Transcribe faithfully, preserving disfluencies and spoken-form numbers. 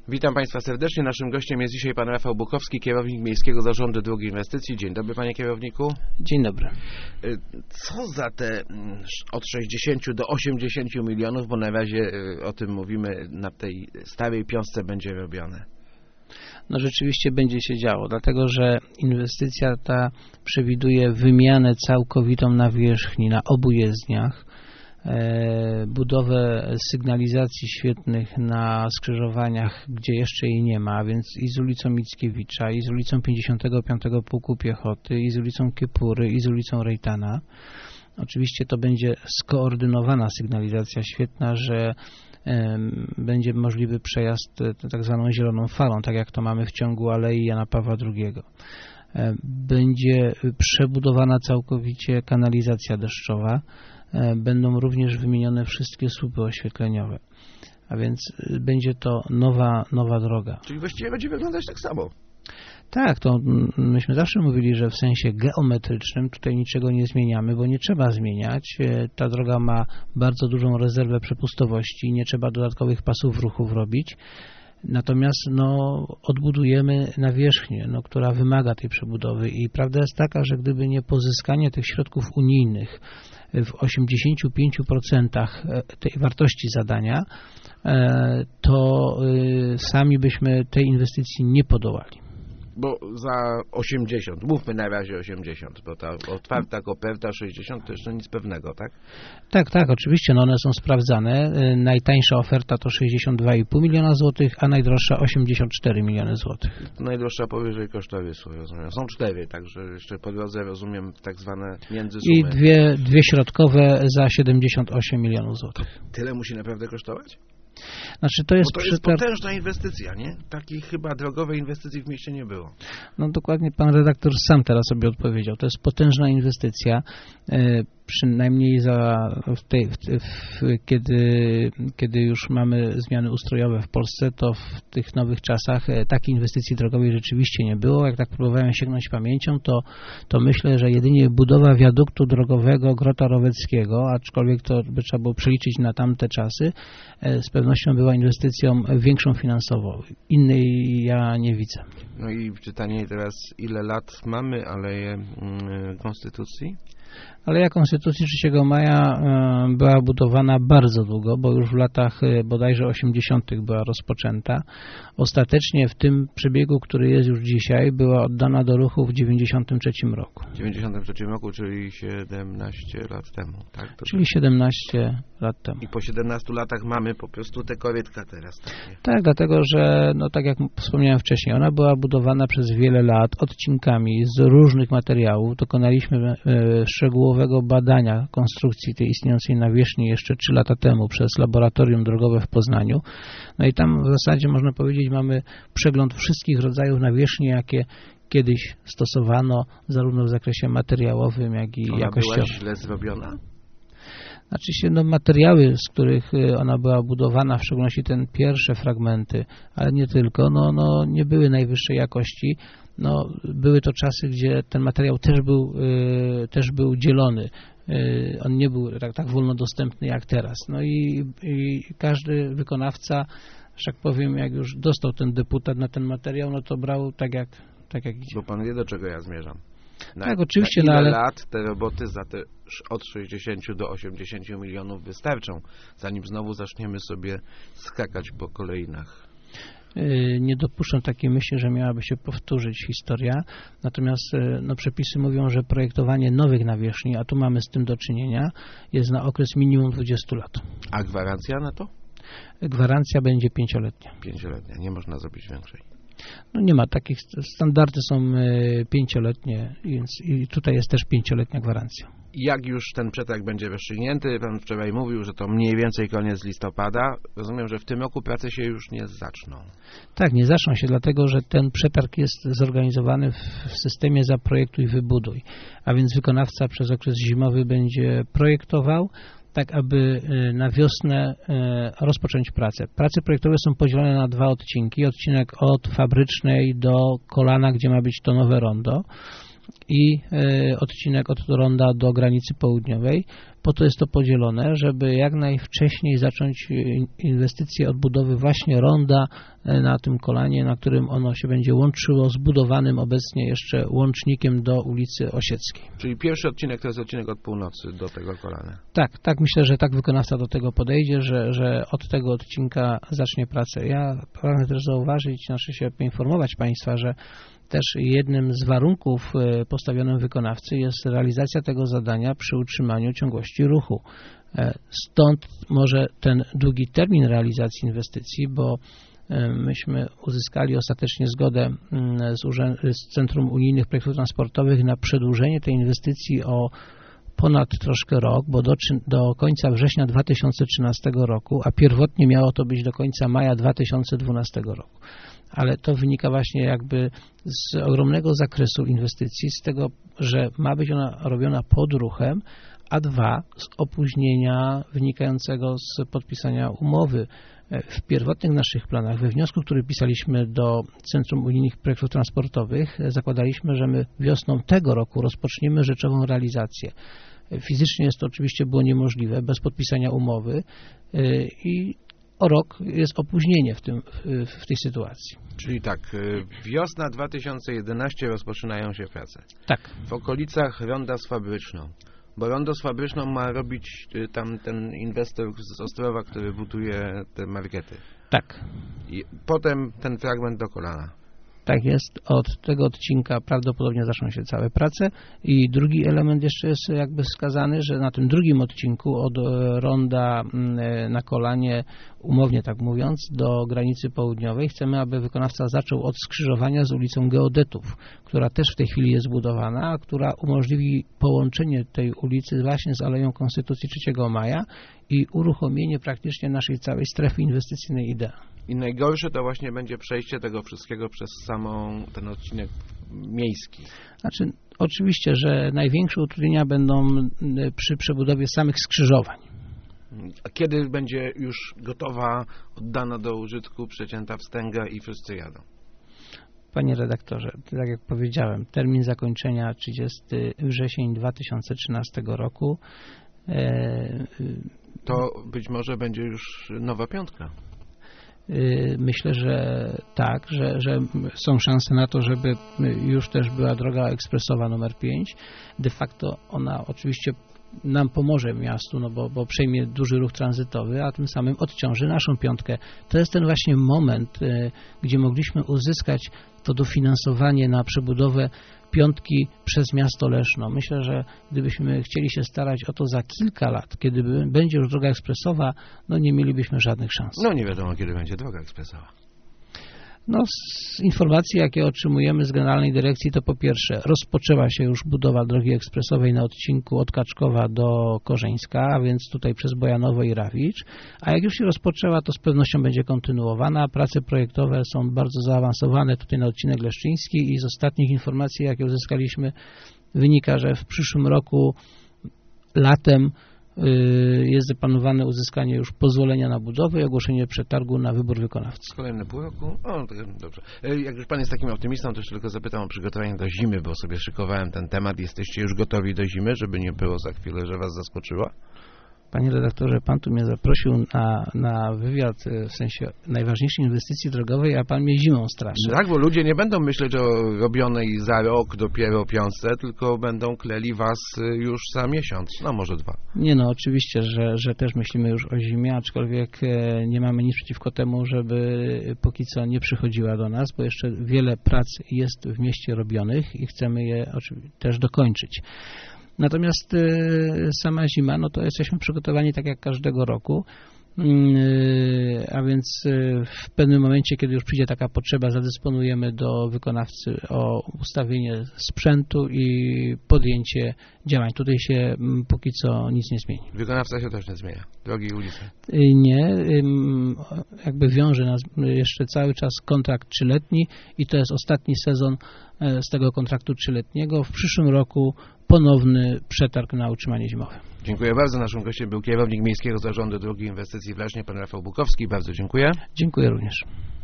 Witam Państwa serdecznie. Naszym gościem jest dzisiaj pan Rafał Bukowski, kierownik Miejskiego Zarządu Dróg i Inwestycji. Dzień dobry, panie kierowniku. Dzień dobry. Co za te od sześćdziesięciu do osiemdziesięciu milionów, bo na razie o tym mówimy, na tej starej piąstce będzie robione? No rzeczywiście będzie się działo, dlatego że inwestycja ta przewiduje wymianę całkowitą nawierzchni na obu jezdniach, e, budowę sygnalizacji świetnych na skrzyżowaniach, gdzie jeszcze jej nie ma, więc i z ulicą Mickiewicza, i z ulicą pięćdziesiątego piątego Pułku Piechoty, i z ulicą Kiepury, i z ulicą Rejtana. Oczywiście to będzie skoordynowana sygnalizacja świetna, że będzie możliwy przejazd tak zwaną zieloną falą, tak jak to mamy w ciągu Alei Jana Pawła drugiego. Będzie przebudowana całkowicie kanalizacja deszczowa, będą również wymienione wszystkie słupy oświetleniowe, a więc będzie to nowa, nowa droga. Czyli właściwie będzie wyglądać tak samo. Tak, to myśmy zawsze mówili, że w sensie geometrycznym tutaj niczego nie zmieniamy, bo nie trzeba zmieniać. Ta droga ma bardzo dużą rezerwę przepustowości, nie trzeba dodatkowych pasów ruchów robić. Natomiast no, odbudujemy nawierzchnię, no, która wymaga tej przebudowy i prawda jest taka, że gdyby nie pozyskanie tych środków unijnych w osiemdziesięciu pięciu procentach tej wartości zadania, to sami byśmy tej inwestycji nie podołali. Bo za osiemdziesiąt, mówmy na razie osiemdziesiąt, bo ta otwarta koperta sześćdziesiąt to jeszcze nic pewnego, tak? Tak, tak, oczywiście, no one są sprawdzane. Najtańsza oferta to sześćdziesiąt dwa i pół miliona złotych, a najdroższa osiemdziesiąt cztery miliony złotych. Najdroższa powyżej kosztorysu, rozumiem. Są cztery, także jeszcze po drodze rozumiem tak zwane międzysumy. I dwie, dwie środkowe za siedemdziesiąt osiem milionów złotych. Tyle musi naprawdę kosztować? Znaczy to jest, Bo to jest przetar... potężna inwestycja, nie? Takiej chyba drogowej inwestycji w mieście nie było. No dokładnie pan redaktor sam teraz sobie odpowiedział. To jest potężna inwestycja, e, przynajmniej za w tej, w, w, kiedy, kiedy już mamy zmiany ustrojowe w Polsce, to w tych nowych czasach e, takiej inwestycji drogowej rzeczywiście nie było. Jak tak próbowałem sięgnąć pamięcią, to, to myślę, że jedynie budowa wiaduktu drogowego Grota Roweckiego, aczkolwiek to by trzeba było przeliczyć na tamte czasy, e, z pewnością była inwestycją większą finansowo. Innej ja nie widzę. No i pytanie teraz, ile lat mamy Aleję Konstytucji? Aleja Konstytucji trzeciego maja była budowana bardzo długo, bo już w latach bodajże osiemdziesiątych była rozpoczęta. Ostatecznie w tym przebiegu, który jest już dzisiaj, była oddana do ruchu w dziewięćdziesiątym trzecim roku. W dziewięćdziesiątym trzecim roku, czyli siedemnaście lat temu, tak? To czyli siedemnaście lat temu. I po siedemnastu latach mamy po prostu tę korytka teraz. Takie. Tak, dlatego że, no tak jak wspomniałem wcześniej, ona była budowana przez wiele lat odcinkami z różnych materiałów. Dokonaliśmy e, szczegółowego badania konstrukcji tej istniejącej nawierzchni jeszcze trzy lata temu przez laboratorium drogowe w Poznaniu. No i tam w zasadzie można powiedzieć mamy przegląd wszystkich rodzajów nawierzchni, jakie kiedyś stosowano zarówno w zakresie materiałowym, jak i ona jakościowym. Ona była źle zrobiona? Znaczy się, no materiały, z których ona była budowana, w szczególności te pierwsze fragmenty, ale nie tylko, no, no nie były najwyższej jakości. No, były to czasy, gdzie ten materiał też był, y, też był dzielony. Y, on nie był tak, tak wolno dostępny jak teraz. No i, i każdy wykonawca, że tak powiem, jak już dostał ten deputat na ten materiał, no to brał tak jak, tak jak idzie. Bo pan wie, do czego ja zmierzam. Na, tak, oczywiście, na ile no ale... lat te roboty za te od sześćdziesięciu do osiemdziesięciu milionów wystarczą, zanim znowu zaczniemy sobie skakać po kolejnach? Nie dopuszczam takiej myśli, że miałaby się powtórzyć historia, natomiast no, przepisy mówią, że projektowanie nowych nawierzchni, a tu mamy z tym do czynienia, jest na okres minimum dwudziestu lat. A gwarancja na to? Gwarancja będzie pięcioletnia. Pięcioletnia, nie można zrobić większej. No nie ma takich, standardy są pięcioletnie, więc i tutaj jest też pięcioletnia gwarancja. Jak już ten przetarg będzie rozstrzygnięty, pan wczoraj mówił, że to mniej więcej koniec listopada. Rozumiem, że w tym roku prace się już nie zaczną. Tak, nie zaczną się, dlatego że ten przetarg jest zorganizowany w systemie zaprojektuj, wybuduj. A więc wykonawca przez okres zimowy będzie projektował, tak aby na wiosnę rozpocząć pracę. Prace projektowe są podzielone na dwa odcinki. Odcinek od Fabrycznej do Kolana, gdzie ma być to nowe rondo. i odcinek od ronda do granicy południowej. Po to jest to podzielone, żeby jak najwcześniej zacząć inwestycje odbudowy właśnie ronda na tym kolanie, na którym ono się będzie łączyło z budowanym obecnie jeszcze łącznikiem do ulicy Osieckiej. Czyli pierwszy odcinek to jest odcinek od północy do tego kolana. Tak, tak myślę, że tak wykonawca do tego podejdzie, że, że od tego odcinka zacznie pracę. Ja pragnę też zauważyć, znaczy się poinformować Państwa, że też jednym z warunków postawionym wykonawcy jest realizacja tego zadania przy utrzymaniu ciągłości ruchu. Stąd może ten długi termin realizacji inwestycji, bo myśmy uzyskali ostatecznie zgodę z, Urzęd z Centrum Unijnych Projektów Transportowych na przedłużenie tej inwestycji o ponad troszkę rok, bo do, do końca września dwa tysiące trzynastego roku, a pierwotnie miało to być do końca maja dwa tysiące dwunastego roku. Ale to wynika właśnie jakby z ogromnego zakresu inwestycji, z tego, że ma być ona robiona pod ruchem, a dwa, z opóźnienia wynikającego z podpisania umowy. W pierwotnych naszych planach, we wniosku, który pisaliśmy do Centrum Unijnych Projektów Transportowych, zakładaliśmy, że my wiosną tego roku rozpoczniemy rzeczową realizację. Fizycznie jest to oczywiście było niemożliwe, bez podpisania umowy i o rok jest opóźnienie w, tym, w tej sytuacji. Czyli tak, wiosna dwa tysiące jedenastego rozpoczynają się prace. Tak. W okolicach ronda z Fabryczną. Bo rondo z Fabryczną ma robić tam ten inwestor z Ostrowa, który buduje te markety. Tak. I potem ten fragment do kolana. Tak jest, od tego odcinka prawdopodobnie zaczną się całe prace i drugi element jeszcze jest jakby wskazany, że na tym drugim odcinku od ronda na kolanie, umownie tak mówiąc, do granicy południowej chcemy, aby wykonawca zaczął od skrzyżowania z ulicą Geodetów, która też w tej chwili jest budowana, a która umożliwi połączenie tej ulicy właśnie z Aleją Konstytucji trzeciego maja i uruchomienie praktycznie naszej całej strefy inwestycyjnej I D E. I najgorsze to właśnie będzie przejście tego wszystkiego przez samą ten odcinek miejski. Znaczy, oczywiście, że największe utrudnienia będą przy przebudowie samych skrzyżowań. A kiedy będzie już gotowa, oddana do użytku, przecięta wstęga i wszyscy jadą? Panie redaktorze, tak jak powiedziałem, termin zakończenia trzydziestego września dwa tysiące trzynastego roku. E, to być może będzie już nowa piątka. Myślę, że tak, że, że są szanse na to, żeby już też była droga ekspresowa numer pięć. De facto ona oczywiście nam pomoże miastu, no bo, bo przejmie duży ruch tranzytowy, a tym samym odciąży naszą piątkę. To jest ten właśnie moment, gdzie mogliśmy uzyskać to dofinansowanie na przebudowę piątki przez miasto Leszno. Myślę, że gdybyśmy chcieli się starać o to za kilka lat, kiedy będzie już droga ekspresowa, no nie mielibyśmy żadnych szans. No nie wiadomo, kiedy będzie droga ekspresowa. No, z informacji, jakie otrzymujemy z Generalnej Dyrekcji, to po pierwsze rozpoczęła się już budowa drogi ekspresowej na odcinku od Kaczkowa do Korzeńska, a więc tutaj przez Bojanowo i Rawicz, a jak już się rozpoczęła, to z pewnością będzie kontynuowana. Prace projektowe są bardzo zaawansowane tutaj na odcinek leszczyński i z ostatnich informacji, jakie uzyskaliśmy, wynika, że w przyszłym roku latem jest zaplanowane uzyskanie już pozwolenia na budowę i ogłoszenie przetargu na wybór wykonawcy. Kolejne pół roku? O, to dobrze. Jak już Pan jest takim optymistą, to jeszcze tylko zapytam o przygotowanie do zimy, bo sobie szykowałem ten temat. Jesteście już gotowi do zimy, żeby nie było za chwilę, że Was zaskoczyła? Panie redaktorze, Pan tu mnie zaprosił na, na wywiad w sensie najważniejszej inwestycji drogowej, a Pan mnie zimą straszy. Tak, bo ludzie nie będą myśleć o robionej za rok dopiero piątce, tylko będą kleli Was już za miesiąc, no może dwa. Nie no, oczywiście, że, że też myślimy już o zimie, aczkolwiek nie mamy nic przeciwko temu, żeby póki co nie przychodziła do nas, bo jeszcze wiele prac jest w mieście robionych i chcemy je też dokończyć. Natomiast sama zima, no to jesteśmy przygotowani tak jak każdego roku, a więc w pewnym momencie, kiedy już przyjdzie taka potrzeba, zadysponujemy do wykonawcy o ustawienie sprzętu i podjęcie działań. Tutaj się póki co nic nie zmieni. Wykonawca się też nie zmienia, drogi i ulice? Nie, jakby wiąże nas jeszcze cały czas kontrakt trzyletni i to jest ostatni sezon z tego kontraktu trzyletniego. W przyszłym roku ponowny przetarg na utrzymanie zimowe. Dziękuję bardzo. Naszym gościem był kierownik Miejskiego Zarządu Dróg i Inwestycji w Lesznie, pan Rafał Bukowski. Bardzo dziękuję. Dziękuję również.